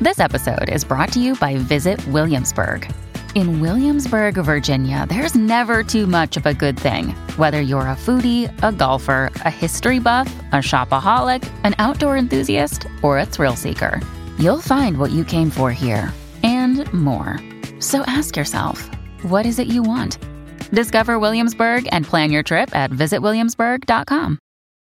This episode is brought to you by Visit Williamsburg. In Williamsburg, Virginia, there's never too much of a good thing. Whether you're a foodie, a golfer, a history buff, a shopaholic, an outdoor enthusiast, or a thrill seeker, you'll find what you came for here and more. So ask yourself, what is it you want? Discover Williamsburg and plan your trip at visitwilliamsburg.com.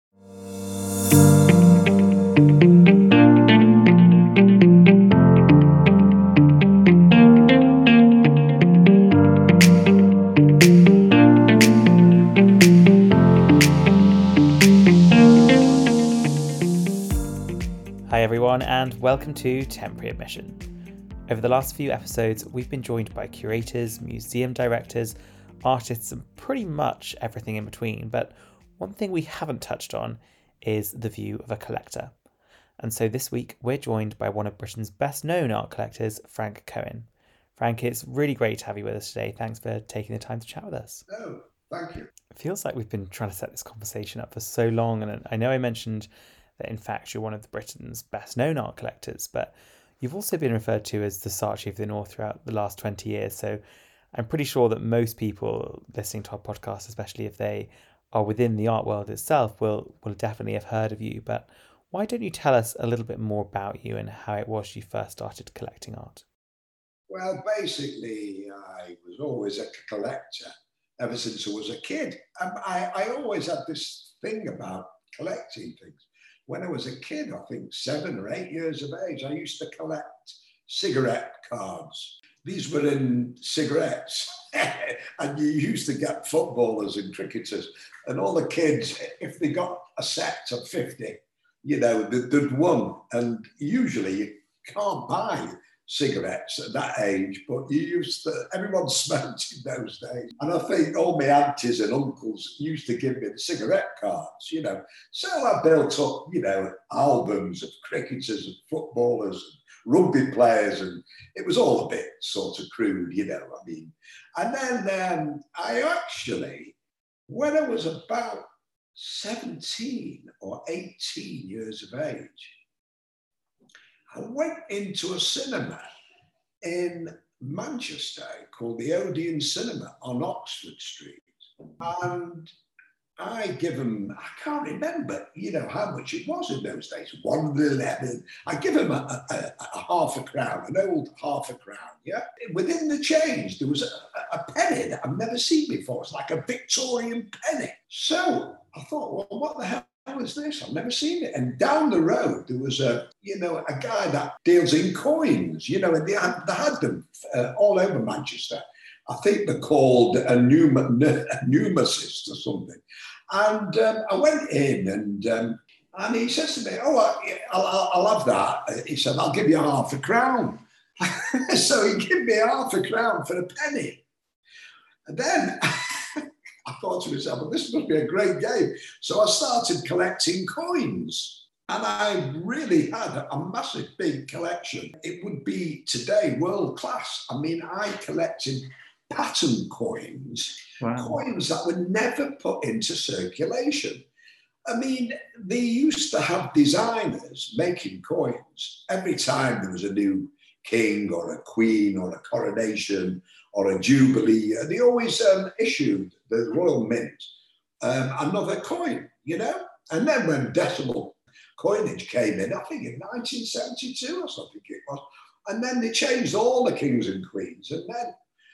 Hi everyone, and welcome to Temporary Admission. Over the last few episodes, we've been joined by curators, museum directors, artists, and pretty much everything in between. But one thing we haven't touched on is the view of a collector. And so this week, we're joined by one of Britain's best known art collectors, Frank Cohen. Frank, it's really great to have you with us today. Thanks for taking the time to chat with us. Oh, thank you. It feels like we've been trying to set this conversation up for so long, and I know I mentioned that in fact you're one of Britain's best known art collectors, but you've also been referred to as the Saatchi of the North throughout the last 20 years. So I'm pretty sure that most people listening to our podcast, especially if they are within the art world itself, will definitely have heard of you. But why don't you tell us a little bit more about you and how it was you first started collecting art? Well, basically, I was always a collector ever since I was a kid. I always had this thing about collecting things. When I was a kid, I think 7 or 8 years of age, I used to collect cigarette cards. These were in cigarettes, and you used to get footballers and cricketers, and all the kids, if they got a set of 50, they'd won. And usually you can't buy cigarettes at that age, but everyone smoked in those days. And I think all my aunties and uncles used to give me the cigarette cards, So I built up, albums of cricketers and footballers and rugby players, and it was all a bit sort of crude, And then I actually, when I was about 17 or 18 years of age, I went into a cinema in Manchester called the Odeon Cinema on Oxford Street. And I can't remember, how much it was in those days, 1.11. I give him a half a crown, an old half a crown, yeah? Within the change, there was a penny that I've never seen before. It's like a Victorian penny. So I thought, well, what the hell is this? I've never seen it. And down the road, there was a guy that deals in coins, and they had them all over Manchester. I think they're called a numismatist or something. And I went in and he says to me, I'll have that. He said, I'll give you half a crown. So he gave me half a crown for a penny. And then I thought to myself, well, this must be a great game. So I started collecting coins. And I really had a massive, big collection. It would be today world class. I collected pattern coins, wow. Coins that were never put into circulation. They used to have designers making coins. Every time there was a new king or a queen or a coronation or a jubilee, they always issued the Royal Mint another coin, And then when decimal coinage came in, I think in 1972 or something it was, and then they changed all the kings and queens, and then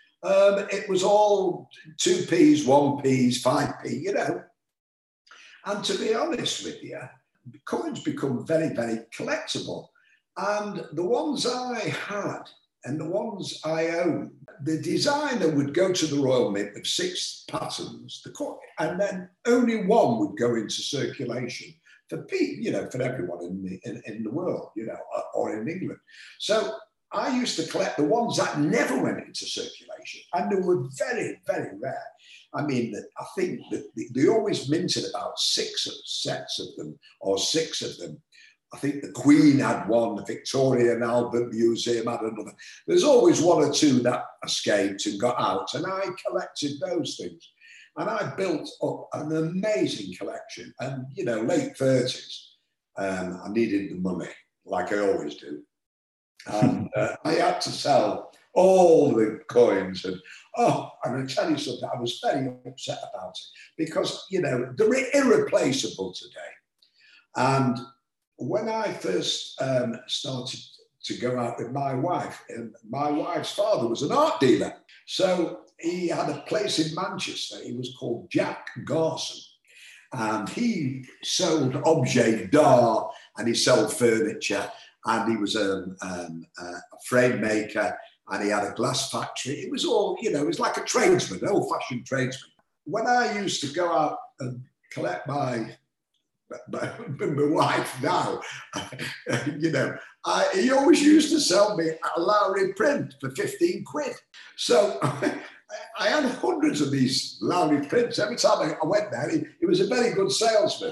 it was all 2p's, 1p's, 5p, And to be honest with you, coins become very, very collectible. And the ones I had and the ones I own, the designer would go to the Royal Mint with 6 patterns, and then only one would go into circulation for people, for everyone in the world, or in England. So I used to collect the ones that never went into circulation, and they were very, very rare. I think that they always minted about 6 sets of them, or 6 of them. I think the Queen had one, the Victoria and Albert Museum had another. There's always 1 or 2 that escaped and got out, and I collected those things. And I built up an amazing collection. And, late 30s, I needed the money, like I always do. And I had to sell all the coins. And I'm going to tell you something, I was very upset about it because, you know, they're irreplaceable today. And when I first started to go out with my wife, and my wife's father was an art dealer. So he had a place in Manchester. He was called Jack Garson. And he sold objets d'art and he sold furniture. And he was a frame maker and he had a glass factory. It was all, you know, it was like a tradesman, an old-fashioned tradesman. When I used to go out and collect my wife now, you know, he always used to sell me a Lowry print for 15 quid. So I had hundreds of these Lowry prints. Every time I went there, he was a very good salesman.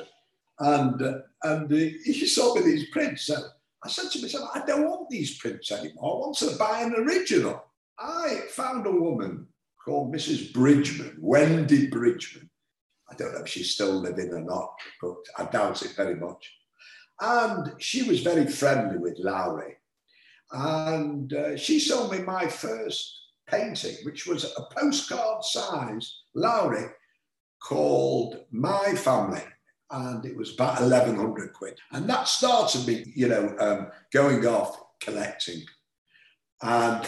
And he sold me these prints. So I said to myself, I don't want these prints anymore. I want to buy an original. I found a woman called Mrs. Bridgman, Wendy Bridgman. I don't know if she's still living or not, but I doubt it very much. And she was very friendly with Lowry. And she sold me my first painting, which was a postcard size Lowry called My Family. And it was about 1,100 quid. And that started me, you know, going off collecting. And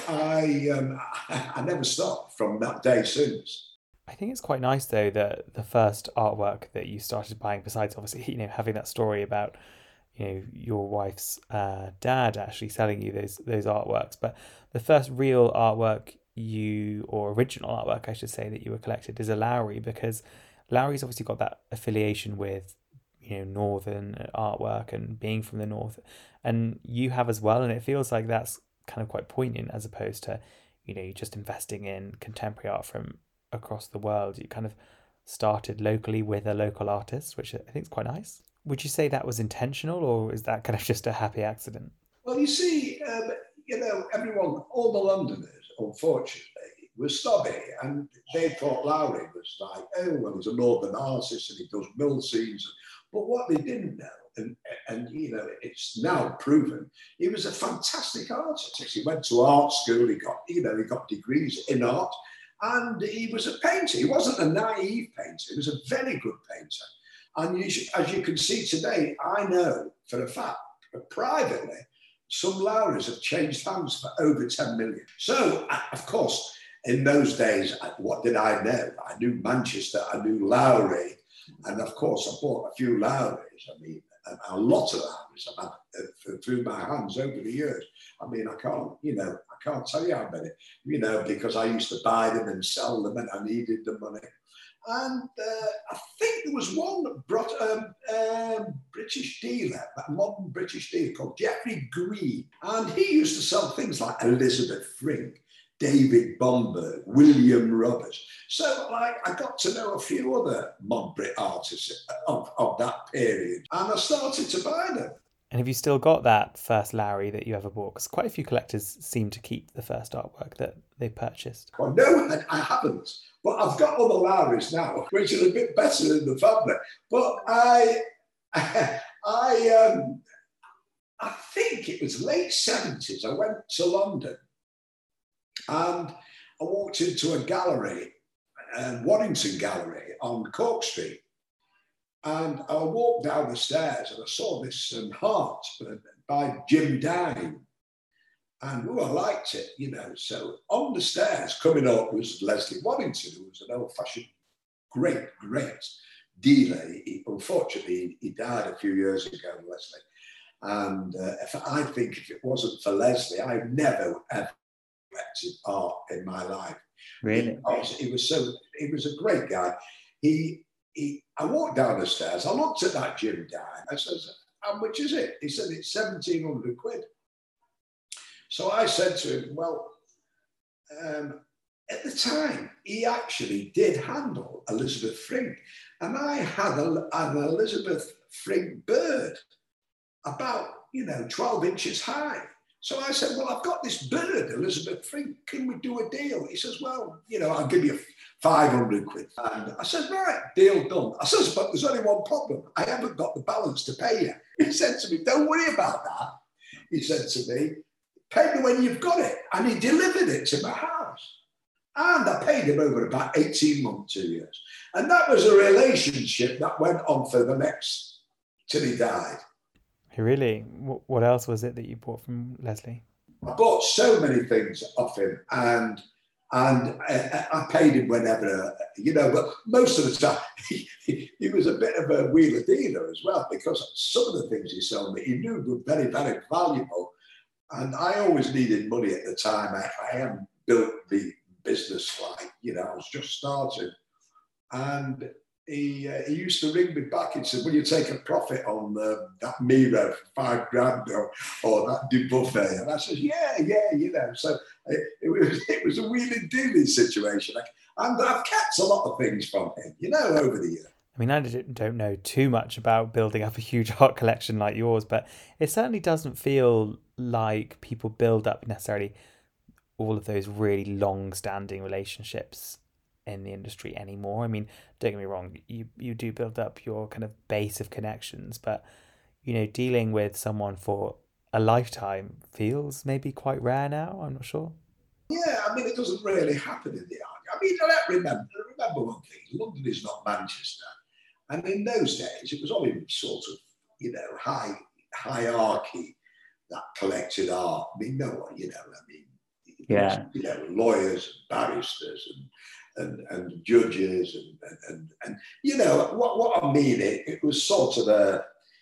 I never stopped from that day since. I think it's quite nice, though, that the first artwork that you started buying, besides obviously, you know, having that story about, you know, your wife's dad actually selling you those artworks, but the first real artwork or original artwork, I should say, that you were collected is a Lowry, because Lowry's obviously got that affiliation with, you know, northern artwork and being from the north, and you have as well, and it feels like that's kind of quite poignant as opposed to, you know, you're just investing in contemporary art from across the world. You kind of started locally with a local artist, which I think is quite nice. Would you say that was intentional, or is that kind of just a happy accident? Well, you see, you know, everyone, all the Londoners, unfortunately, were snobby, and they thought Lowry was like, oh, well, he's a northern artist and he does mill scenes. But what they didn't know, and you know, it's now proven, he was a fantastic artist. He went to art school, he got degrees in art, and he was a painter. He wasn't a naive painter, he was a very good painter. And as you can see today, I know for a fact, privately, some Lowrys have changed hands for over 10 million. So, of course, in those days, what did I know? I knew Manchester, I knew Lowry, and of course, I bought a few Lowrys. I mean, a lot of Lowrys I've had through my hands over the years. I mean, I can't tell you how many, you know, because I used to buy them and sell them, and I needed the money. And I think there was one British dealer, a modern British dealer called Geoffrey Green. And he used to sell things like Elizabeth Frink, David Bomberg, William Roberts. So I got to know a few other mod Brit artists of that period. And I started to buy them. And have you still got that first Lowry that you ever bought? Because quite a few collectors seem to keep the first artwork that they purchased. Well, no, I haven't. But I've got other Lowrys now, which are a bit better in the family. But I think it was late 70s. I went to London and I walked into a gallery, Waddington Gallery on Cork Street. And I walked down the stairs and I saw this heart by Jim Dine. And I liked it, you know. So on the stairs coming up was Leslie Waddington, who was an old-fashioned, great dealer. Unfortunately, he died a few years ago, Leslie. And I think if it wasn't for Leslie, I'd never ever collected art in my life. Really? He was a great guy. I walked down the stairs, I looked at that Jim Dine, I says, how much is it? He said, it's 1,700 quid. So I said to him, well, at the time, he actually did handle Elizabeth Frink. And I had an Elizabeth Frink bird about, 12 inches high. So I said, well, I've got this bird, Elizabeth Frink. Can we do a deal? He says, well, I'll give you 500 quid. And I said, right, deal done. I says, but there's only one problem. I haven't got the balance to pay you. He said to me, don't worry about that. He said to me, pay me when you've got it. And he delivered it to my house. And I paid him over about 18 months, 2 years. And that was a relationship that went on for the next, till he died. Really? What else was it that you bought from Leslie? I bought so many things off him, and I paid him whenever, but most of the time he was a bit of a wheeler dealer as well, because some of the things he sold me, he knew were very, very valuable. And I always needed money at the time. I hadn't built the business I was just starting. And he used to ring me back and said, will you take a profit on that Miro for $5,000 or that Dubuffet? And I said, yeah, So it was a wheeling dealing situation. And I've kept a lot of things from him, over the years. I mean, I don't know too much about building up a huge art collection like yours, but it certainly doesn't feel like people build up necessarily all of those really long-standing relationships in the industry anymore. I mean, don't get me wrong, you do build up your kind of base of connections, but dealing with someone for a lifetime feels maybe quite rare now. I'm not sure. Yeah, I mean, it doesn't really happen in the art. I mean, remember one thing: London is not Manchester, and in those days it was only sort of hierarchy that collected art. I mean, Yeah, lawyers, barristers, and judges, and what I mean. It was sort of a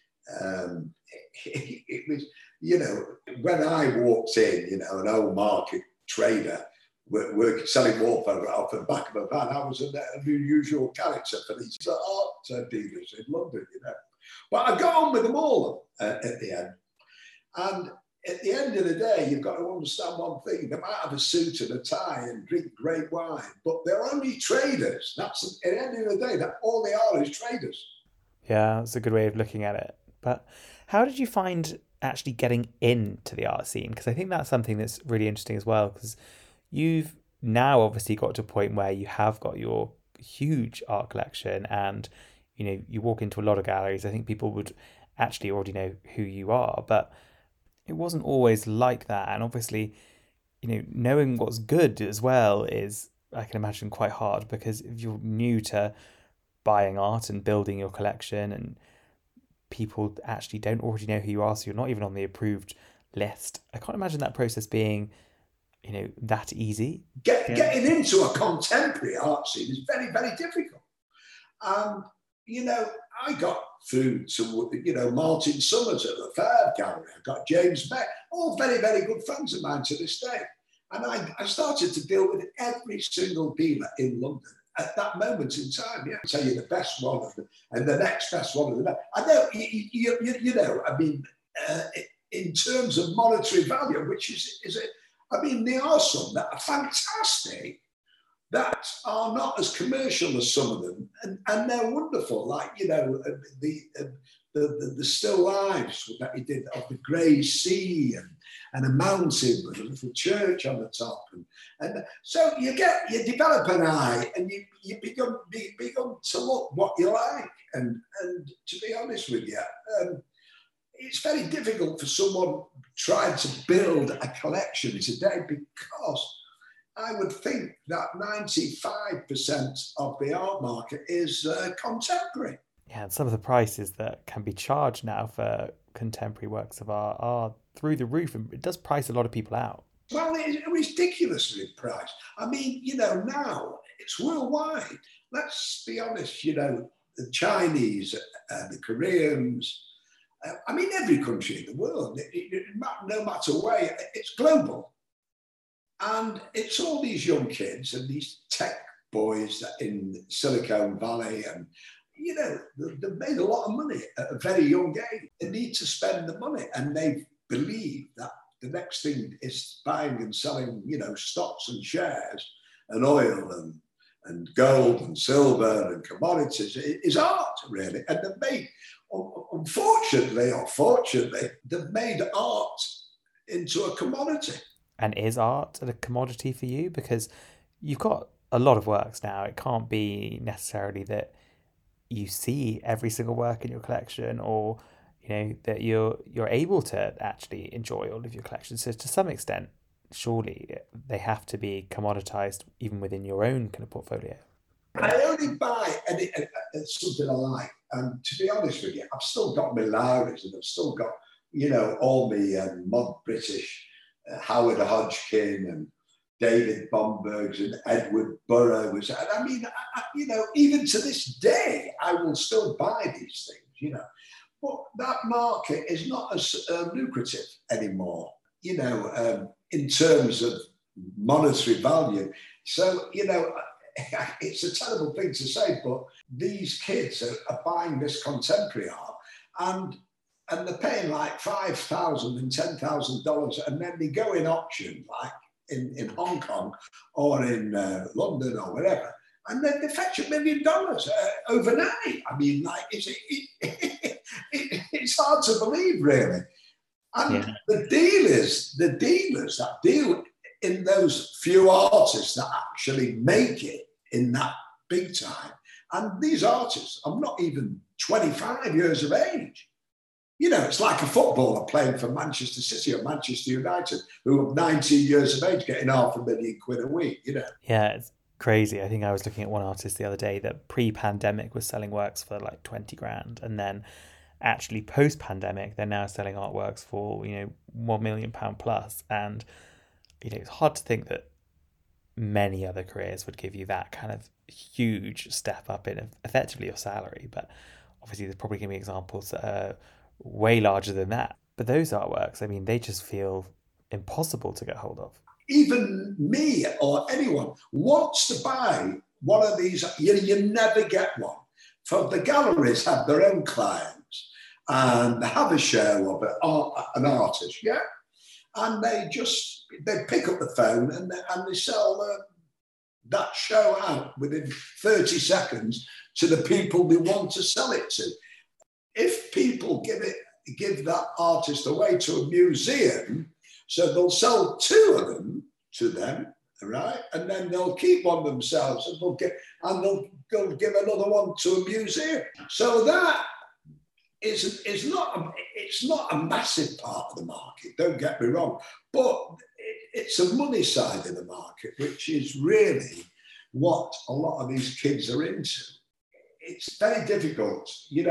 it was when I walked in, an old market trader working selling wallpaper off the back of a van. I was an unusual character for these art dealers in London, But I got on with them all at the end, and at the end of the day, you've got to understand one thing: they might have a suit and a tie and drink great wine, but they're only traders. That's at the end of the day, that all they are is traders. Yeah, that's a good way of looking at it. But how did you find actually getting into the art scene? Because I think that's something that's really interesting as well, because you've now obviously got to a point where you have got your huge art collection, and you walk into a lot of galleries. I think people would actually already know who you are, but it wasn't always like that. And obviously, knowing what's good as well is, I can imagine, quite hard, because if you're new to buying art and building your collection, and people actually don't already know who you are, so you're not even on the approved list, I can't imagine that process being that easy. Getting into a contemporary art scene is very, very difficult. I got through to, Martin Summers at the Fair Gallery. I got James Beck, all very, very good friends of mine to this day. And I started to deal with every single dealer in London at that moment in time. Yeah, I'll tell you the best one and the next best one. I know, in terms of monetary value, which is it? I mean, there are some that are fantastic that are not as commercial as some of them, and they're wonderful. Like the still lives that he did of the grey sea and a mountain with a little church on the top, and so you develop an eye, and you become to look what you like, and to be honest with you. It's very difficult for someone trying to build a collection today, because I would think that 95% of the art market is contemporary. Yeah, and some of the prices that can be charged now for contemporary works of art are through the roof, and it does price a lot of people out. Well, it's ridiculously priced. I mean, now it's worldwide. Let's be honest, the Chinese, the Koreans, I mean, every country in the world, no matter where, it's global. And it's all these young kids and these tech boys that in Silicon Valley, and, they've made a lot of money at a very young age. They need to spend the money, and they believe that the next thing is buying and selling, stocks and shares and oil and gold and silver and commodities is art, really. And they've made, unfortunately or fortunately, they've made art into a commodity. And is art a commodity for you? Because you've got a lot of works now. It can't be necessarily that you see every single work in your collection, or that you're able to actually enjoy all of your collections. So to some extent, surely they have to be commoditized even within your own kind of portfolio. I only buy something I like. And to be honest with you, I've still got my Lowrys, and I've still got, all the mod British, Howard Hodgkin and David Bombergs and Edward Burrows. And I mean, even to this day, I will still buy these things, But that market is not as lucrative anymore, in terms of monetary value. So, it's a terrible thing to say, but these kids are buying this contemporary art and they're paying like $5,000 and $10,000, and then they go in auction like in Hong Kong or in London or wherever, and then they fetch $1 million overnight. I mean, like it's hard to believe, really. And the dealers that deal in those few artists that actually make it in that big time. And these artists are not even 25 years of age. It's like a footballer playing for Manchester City or Manchester United, who are 19 years of age getting £500,000 a week, Yeah, it's crazy. I think I was looking at one artist the other day that pre-pandemic was selling works for like 20 grand. And then actually post-pandemic, they're now selling artworks for, £1 million plus. And it's hard to think that many other careers would give you that kind of huge step up in effectively your salary. But obviously there's probably going to be examples that are way larger than that. But those artworks, I mean, they just feel impossible to get hold of. Even me or anyone wants to buy one of these. You never get one. For the galleries have their own clients and they have a share of it, an artist, yeah? And they pick up the phone and they sell that show out within 30 seconds to the people they want to sell it to. If people give that artist away to a museum, so they'll sell 2 of them to them, right? And then they'll keep one themselves and they'll give another one to a museum. So that is not a massive part of the market, don't get me wrong, but it's a money side of the market, which is really what a lot of these kids are into. It's very difficult.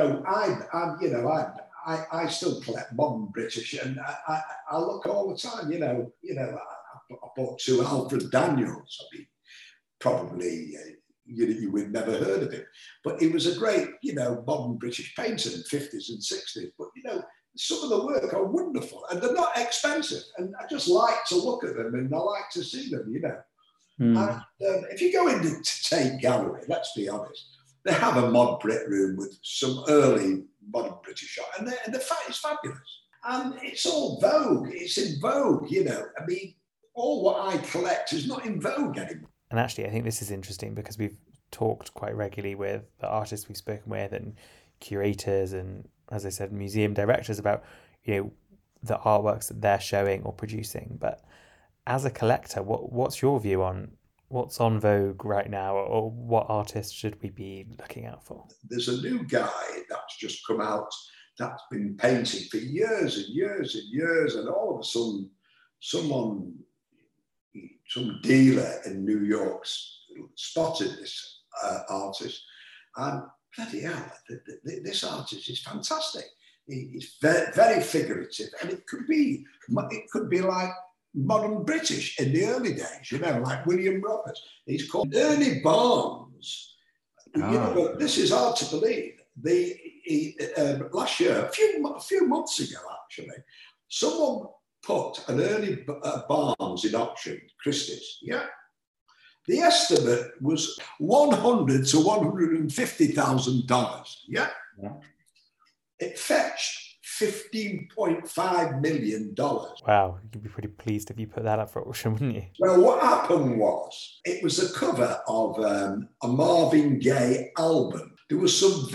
I still collect modern British, and I look all the time. I bought 2 Alfred Daniels. I mean, probably you would never heard of him, but he was a great, modern British painter in the 50s and 60s. But some of the work are wonderful, and they're not expensive. And I just like to look at them, and I like to see them. And if you go into Tate Gallery, let's be honest, they have a mod Brit room with some early modern British art, and it's fabulous. And it's all Vogue. It's in Vogue, I mean, all what I collect is not in Vogue anymore. And actually, I think this is interesting because we've talked quite regularly with the artists we've spoken with and curators and, as I said, museum directors about, the artworks that they're showing or producing. But as a collector, what's your view on what's on Vogue right now, or what artists should we be looking out for? There's a new guy that's just come out that's been painting for years and years and years, and all of a sudden, some dealer in New York spotted this artist, and bloody hell, this artist is fantastic. He's very, very figurative, and it could be like modern British in the early days, like William Roberts. He's called Ernie Barnes. This is hard to believe. Last year, a few months ago, actually, someone put an Ernie Barnes in auction, Christie's, yeah? The estimate was $100,000 to $150,000, yeah? It fetched $15.5 million. Wow, you'd be pretty pleased if you put that up for auction, wouldn't you? Well, what happened was, it was the cover of a Marvin Gaye album. There was some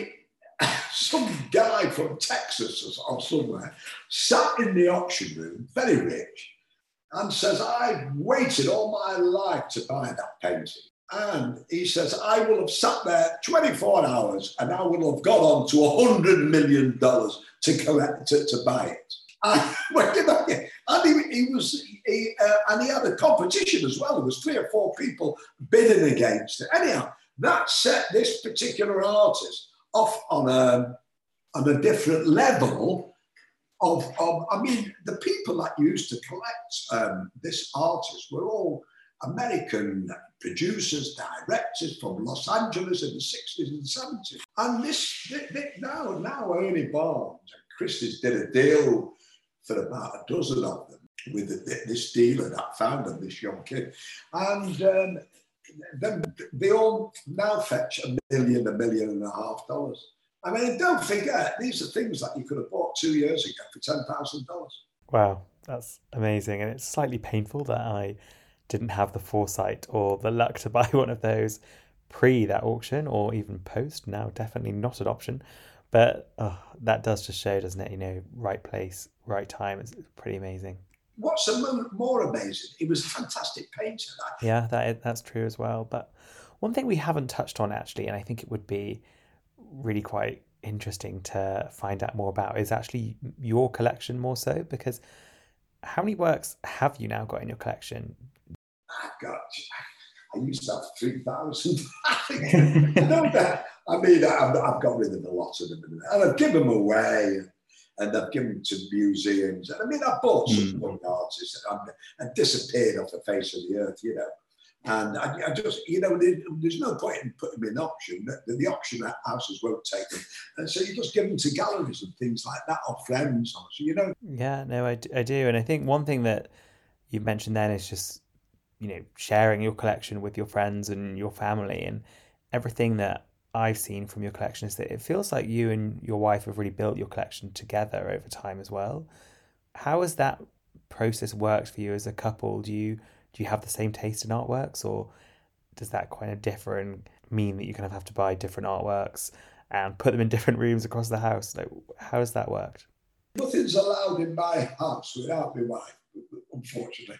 guy from Texas or somewhere sat in the auction room, very rich, and says, I've waited all my life to buy that painting. And he says, I will have sat there 24 hours and I will have got on to $100 million to buy it. And what did I get? And he had a competition as well. There was 3 or 4 people bidding against it. Anyhow, that set this particular artist off on a different level of I mean, the people that used to collect this artist were all American producers, directors from Los Angeles in the 60s and 70s. And now Ernie Barnes and Christie's did a deal for about a dozen of them with this dealer that found them, this young kid. And then they all now fetch $1 million, $1.5 million. I mean, don't forget, these are things that you could have bought 2 years ago for $10,000. Wow, that's amazing. And it's slightly painful that I didn't have the foresight or the luck to buy one of those pre that auction or even post. Now, definitely not an option. But that does just show, doesn't it? You know, right place, right time. It's pretty amazing. What's more amazing? He was a fantastic painter. Yeah, that's true as well. But one thing we haven't touched on actually, and I think it would be really quite interesting to find out more about, is actually your collection more so, because how many works have you now got in your collection? I used to have 3,000. I know that. I mean, I've got rid of a lot of them, and I've given them away, and I've given them to museums. And I mean, I bought some young artists and disappeared off the face of the earth, you know. And I just, you know, there's no point in putting them in auction. The auction houses won't take them, and so you just give them to galleries and things like that, or friends, or so, you know. Yeah, no, I do, and I think one thing that you mentioned then is just, you know, sharing your collection with your friends and your family. And everything that I've seen from your collection is that it feels like you and your wife have really built your collection together over time as well. How has that process worked for you as a couple? Do you have the same taste in artworks, or does that kind of differ and mean that you kind of have to buy different artworks and put them in different rooms across the house? Like, how has that worked? Nothing's allowed in my house without my wife, unfortunately.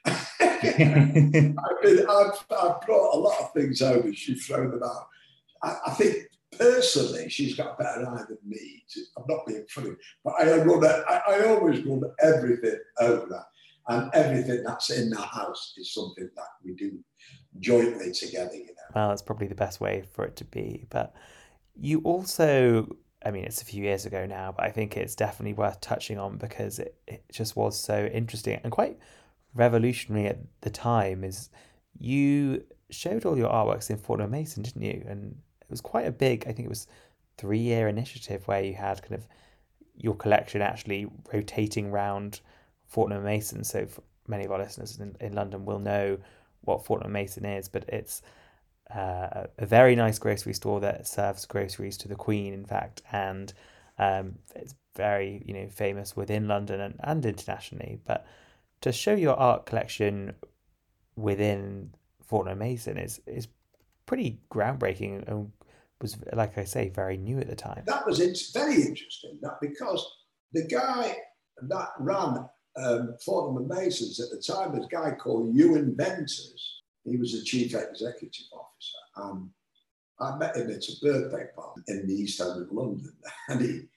I've brought a lot of things over. She's thrown them out. I think personally, she's got a better eye than me. I'm not being funny, but I always run everything over that, and everything that's in the house is something that we do jointly together. You know. Well, that's probably the best way for it to be. But you also, I mean, it's a few years ago now, but I think it's definitely worth touching on because it just was so interesting and quite revolutionary at the time. Is you showed all your artworks in Fortnum & Mason, didn't you? And it was quite a big, I think it was 3-year initiative where you had kind of your collection actually rotating around Fortnum & Mason. So for many of our listeners in London will know what Fortnum & Mason is, but it's a very nice grocery store that serves groceries to the Queen, in fact, and it's very, you know, famous within London and internationally. But to show your art collection within Fortnum & Mason is pretty groundbreaking and was, like I say, very new at the time. That was very interesting, that because the guy that ran Fortnum & Masons at the time was a guy called Ewan Venters. He was the chief executive officer. I met him at a birthday party in the East End of London, and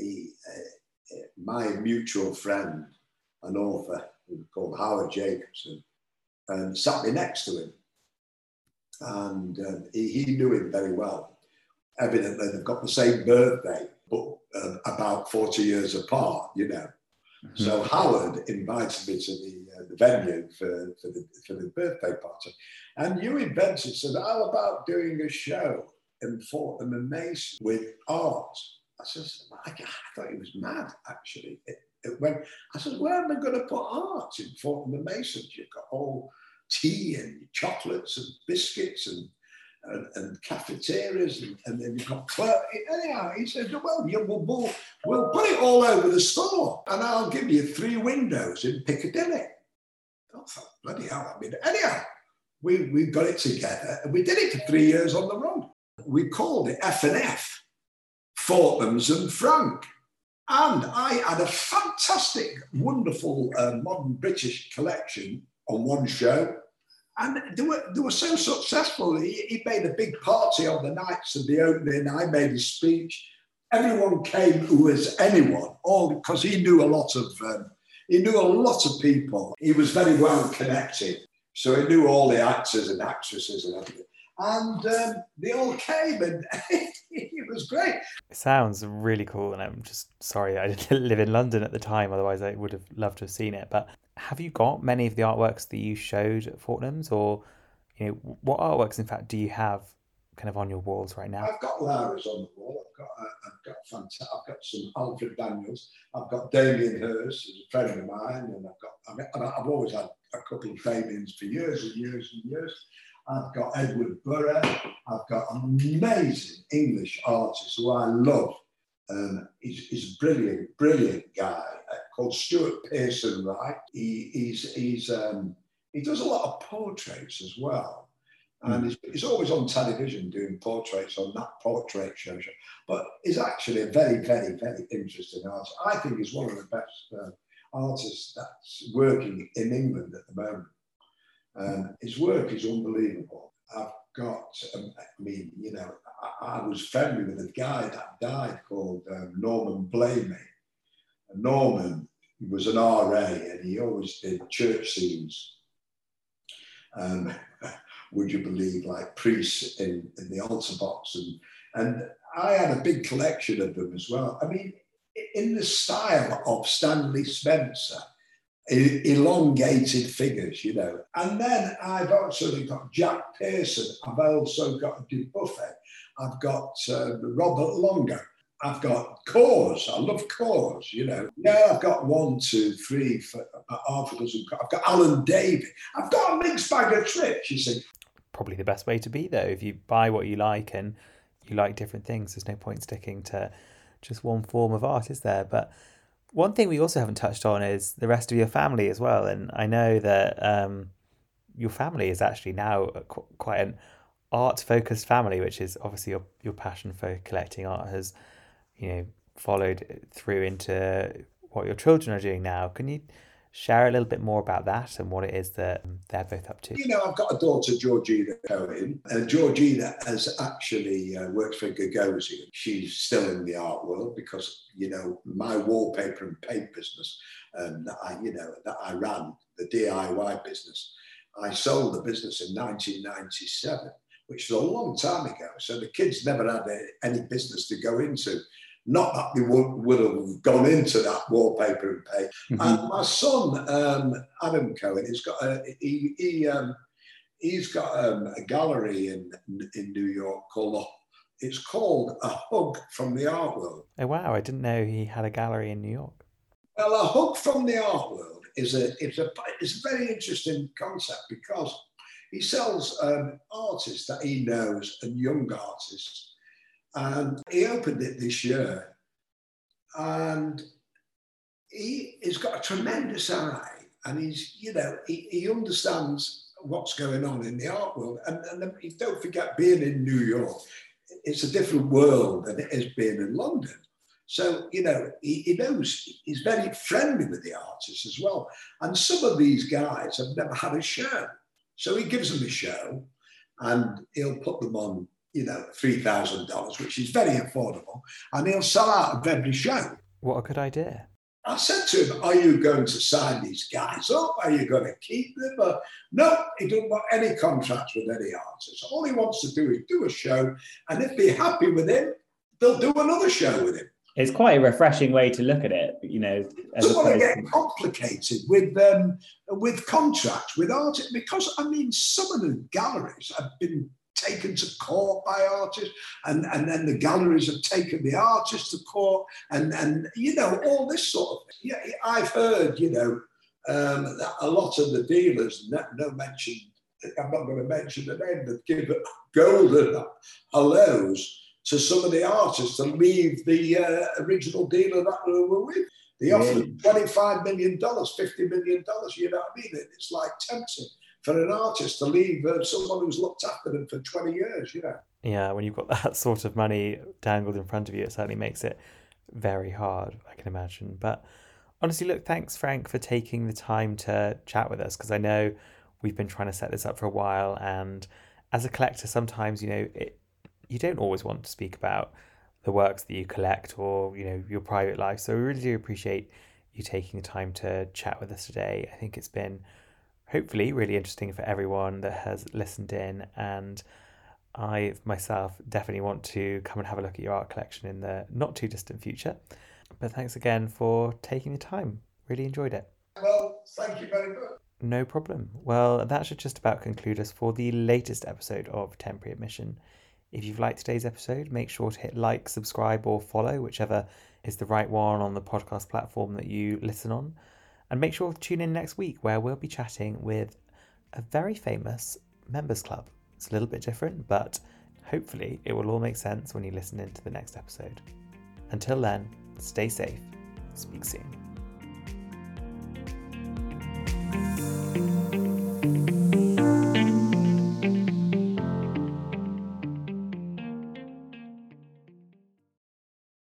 my mutual friend, an author called Howard Jacobson, sat me next to him, and he knew him very well. Evidently, they've got the same birthday, but about 40 years apart, you know. Mm-hmm. So Howard invited me to the venue for the birthday party, and Ewan Benson said, "How about doing a show in Fortnum & Mason with art?" I said, I thought he was mad, actually. I said, "Where am I going to put art in Fortnum & Mason? You've got all tea and chocolates and biscuits and cafeterias, and then you've got clerks." Anyhow, he said, "Well, we'll put it all over the store, and I'll give you 3 windows in Piccadilly." I thought, bloody hell, I mean, anyhow, we got it together, and we did it for 3 years on the run. We called it F&F, Fortnums and Frank. And I had a fantastic, wonderful modern British collection on one show. And they were so successful. He made a big party on the nights of the opening. I made a speech. everyone came who was anyone, all because he knew a lot of people. He was very well connected, so he knew all the actors and actresses and everything. And they all came, and it was great. It sounds really cool, and I'm just sorry I didn't live in London at the time, otherwise I would have loved to have seen it. But have you got many of the artworks that you showed at Fortnum's, or what artworks, in fact, do you have kind of on your walls right now? I've got Lara's on the wall. I've got some Alfred Daniels. I've got Damien Hirst, who's a friend of mine, and I've always had a couple of Damiens for years and years and years. I've got Edward Burrow. I've got an amazing English artist who I love. He's a brilliant guy called Stuart Pearson Wright. He does a lot of portraits as well. And he's always on television doing portraits on that portrait show. But he's actually a very, very, very interesting artist. I think he's one of the best artists that's working in England at the moment. His work is unbelievable. I've got, I was friendly with a guy that died called Norman Blamey. Norman was an RA and he always did church scenes. Would you believe, like priests in the altar box. And I had a big collection of them as well. I mean, in the style of Stanley Spencer, elongated figures, And then I've also got Jack Pearson. I've also got Dubuffet. I've got Robert Longer. I've got Cause. I love Cause, Yeah, I've got 1, 2, 3, half a dozen. I've got Alan Davey. I've got a mixed bag of tricks, you see. Probably the best way to be, though. If you buy what you like and you like different things, there's no point sticking to just one form of art, is there? But one thing we also haven't touched on is the rest of your family as well. And I know that your family is actually now quite an art-focused family, which is obviously your passion for collecting art has, followed through into what your children are doing now. Can you share a little bit more about that and what it is that they're both up to? I've got a daughter, Georgina Cohen. Georgina has actually worked for Gagosian. She's still in the art world because, my wallpaper and paint business that I ran, the DIY business, I sold the business in 1997, which was a long time ago. So the kids never had any business to go into. Not that they would have gone into that wallpaper and paint. Mm-hmm. And my son, Adam Cohen, he's got a gallery in New York it's called A Hug from the Art World. Oh wow! I didn't know he had a gallery in New York. Well, A Hug from the Art World is a very interesting concept because he sells artists that he knows and young artists. And he opened it this year, and he's got a tremendous eye, and he understands what's going on in the art world. And don't forget, being in New York, it's a different world than it is being in London. So, he knows, he's very friendly with the artists as well. And some of these guys have never had a show. So he gives them a show, and he'll put them on, $3,000, which is very affordable, and he'll sell out of every show. What a good idea. I said to him, are you going to sign these guys up? Are you going to keep them? No, he doesn't want any contracts with any artist. All he wants to do is do a show, and if they're happy with him, they'll do another show with him. It's quite a refreshing way to look at it, As don't want to get complicated with contracts, with artists, because, some of the galleries have been taken to court by artists, and then the galleries have taken the artists to court, and all this sort of thing. Yeah, I've heard, that a lot of the dealers, no mention, I'm not going to mention the name, that give golden hellos to some of the artists to leave the original dealer that they were with. They offered $25 million, $50 million, you know what I mean? It's like tempting for an artist to leave someone who's looked after them for 20 years, Yeah, when you've got that sort of money dangled in front of you, it certainly makes it very hard, I can imagine. But honestly, look, thanks, Frank, for taking the time to chat with us, because I know we've been trying to set this up for a while, and as a collector, sometimes, you don't always want to speak about the works that you collect or, your private life. So we really do appreciate you taking the time to chat with us today. I think it's been hopefully really interesting for everyone that has listened in, and I myself definitely want to come and have a look at your art collection in the not too distant future. But thanks again for taking the time. Really enjoyed it. Well, thank you very much. No problem. Well, that should just about conclude us for the latest episode of Temporary Admission. If you've liked today's episode, make sure to hit like, subscribe, or follow, whichever is the right one on the podcast platform that you listen on. And make sure to tune in next week, where we'll be chatting with a very famous members club. It's a little bit different, but hopefully it will all make sense when you listen into the next episode. Until then, stay safe. Speak soon.